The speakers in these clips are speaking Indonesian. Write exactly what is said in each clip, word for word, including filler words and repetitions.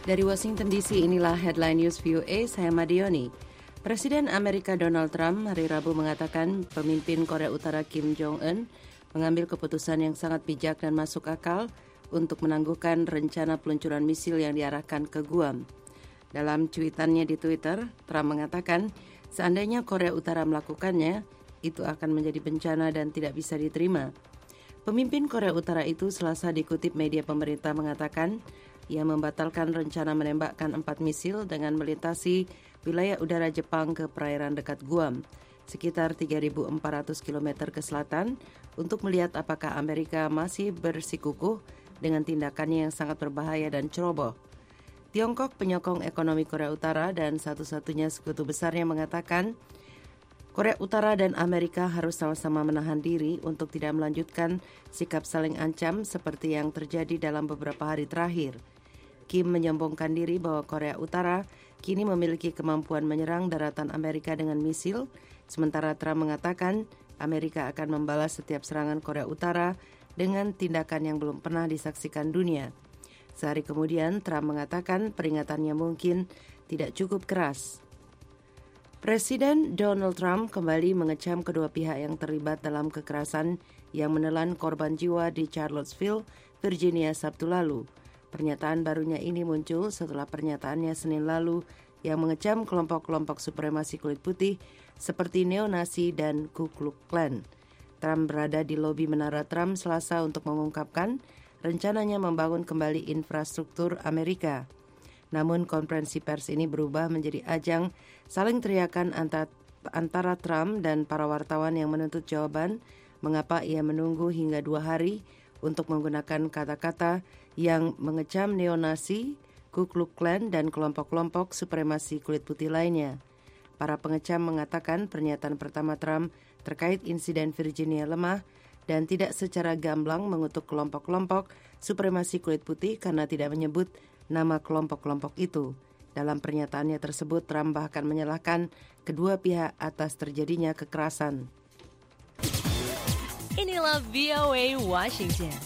Dari Washington D C, inilah Headline News V O A, saya Madioni. Presiden Amerika Donald Trump hari Rabu mengatakan pemimpin Korea Utara Kim Jong-un mengambil keputusan yang sangat bijak dan masuk akal untuk menangguhkan rencana peluncuran misil yang diarahkan ke Guam. Dalam cuitannya di Twitter, Trump mengatakan seandainya Korea Utara melakukannya, itu akan menjadi bencana dan tidak bisa diterima. Pemimpin Korea Utara itu Selasa dikutip media pemerintah mengatakan ia membatalkan rencana menembakkan empat misil dengan melintasi wilayah udara Jepang ke perairan dekat Guam, sekitar tiga ribu empat ratus kilometer ke selatan, untuk melihat apakah Amerika masih bersikukuh dengan tindakannya yang sangat berbahaya dan ceroboh. Tiongkok, penyokong ekonomi Korea Utara dan satu-satunya sekutu besarnya, mengatakan Korea Utara dan Amerika harus sama-sama menahan diri untuk tidak melanjutkan sikap saling ancam seperti yang terjadi dalam beberapa hari terakhir. Kim menyombongkan diri bahwa Korea Utara kini memiliki kemampuan menyerang daratan Amerika dengan misil, sementara Trump mengatakan Amerika akan membalas setiap serangan Korea Utara dengan tindakan yang belum pernah disaksikan dunia. Sehari kemudian, Trump mengatakan peringatannya mungkin tidak cukup keras. Presiden Donald Trump kembali mengecam kedua pihak yang terlibat dalam kekerasan yang menelan korban jiwa di Charlottesville, Virginia, Sabtu lalu. Pernyataan barunya ini muncul setelah pernyataannya Senin lalu yang mengecam kelompok-kelompok supremasi kulit putih seperti neo-Nazi dan Ku Klux Klan. Trump berada di lobi Menara Trump Selasa untuk mengungkapkan rencananya membangun kembali infrastruktur Amerika. Namun konferensi pers ini berubah menjadi ajang saling teriakan antara, antara Trump dan para wartawan yang menuntut jawaban mengapa ia menunggu hingga dua hari untuk menggunakan kata-kata yang mengecam neo-Nazi, Ku Klux Klan, dan kelompok-kelompok supremasi kulit putih lainnya. Para pengecam mengatakan pernyataan pertama Trump terkait insiden Virginia lemah dan tidak secara gamblang mengutuk kelompok-kelompok supremasi kulit putih karena tidak menyebut nama kelompok-kelompok itu. Dalam pernyataannya tersebut, Trump bahkan menyalahkan kedua pihak atas terjadinya kekerasan. Inilah V O A Washington.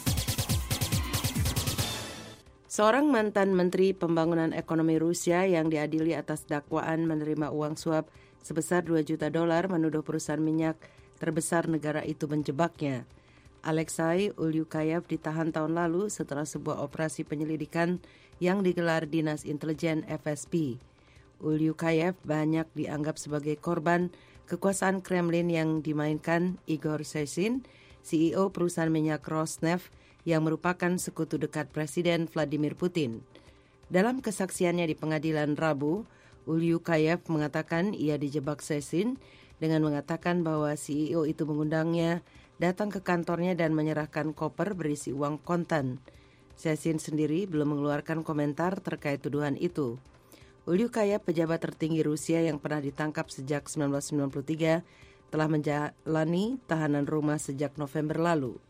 Seorang mantan Menteri Pembangunan Ekonomi Rusia yang diadili atas dakwaan menerima uang suap sebesar dua juta dolar menuduh perusahaan minyak terbesar negara itu menjebaknya. Alexei Ulyukayev ditahan tahun lalu setelah sebuah operasi penyelidikan yang digelar Dinas Intelijen F S B. Ulyukayev banyak dianggap sebagai korban kekuasaan Kremlin yang dimainkan Igor Sesin, C E O perusahaan minyak Rosneft yang merupakan sekutu dekat Presiden Vladimir Putin. Dalam kesaksiannya di pengadilan Rabu, Ulyukayev mengatakan ia dijebak Sesin dengan mengatakan bahwa C E O itu mengundangnya datang ke kantornya dan menyerahkan koper berisi uang kontan. Sesin sendiri belum mengeluarkan komentar terkait tuduhan itu. Ulyukayev, pejabat tertinggi Rusia yang pernah ditangkap sejak seribu sembilan ratus sembilan puluh tiga, telah menjalani tahanan rumah sejak November lalu.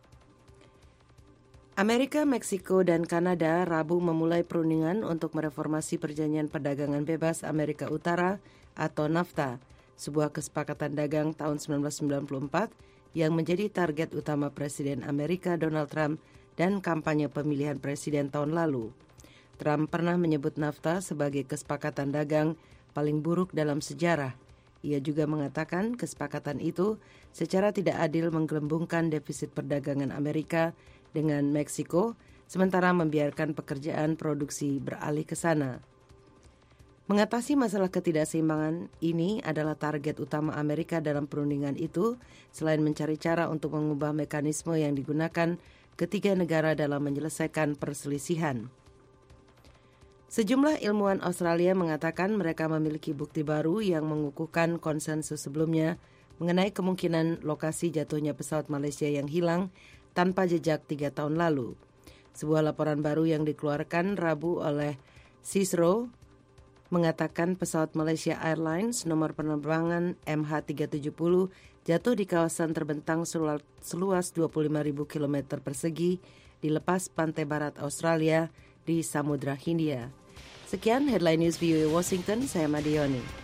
Amerika, Meksiko, dan Kanada Rabu memulai perundingan untuk mereformasi Perjanjian Perdagangan Bebas Amerika Utara atau NAFTA, sebuah kesepakatan dagang tahun seribu sembilan ratus sembilan puluh empat yang menjadi target utama Presiden Amerika Donald Trump dan kampanye pemilihan presiden tahun lalu. Trump pernah menyebut NAFTA sebagai kesepakatan dagang paling buruk dalam sejarah. Ia juga mengatakan kesepakatan itu secara tidak adil menggelembungkan defisit perdagangan Amerika dengan Meksiko, sementara membiarkan pekerjaan produksi beralih ke sana. Mengatasi masalah ketidakseimbangan ini adalah target utama Amerika dalam perundingan itu, selain mencari cara untuk mengubah mekanisme yang digunakan ketiga negara dalam menyelesaikan perselisihan. Sejumlah ilmuwan Australia mengatakan mereka memiliki bukti baru yang mengukuhkan konsensus sebelumnya mengenai kemungkinan lokasi jatuhnya pesawat Malaysia yang hilang tanpa jejak tiga tahun lalu. Sebuah laporan baru yang dikeluarkan Rabu oleh Cicero mengatakan pesawat Malaysia Airlines nomor penerbangan M H tiga tujuh nol jatuh di kawasan terbentang seluas dua puluh lima ribu kilometer persegi di lepas pantai barat Australia di Samudra Hindia. Sekian Headline News V O A Washington, saya Madioni.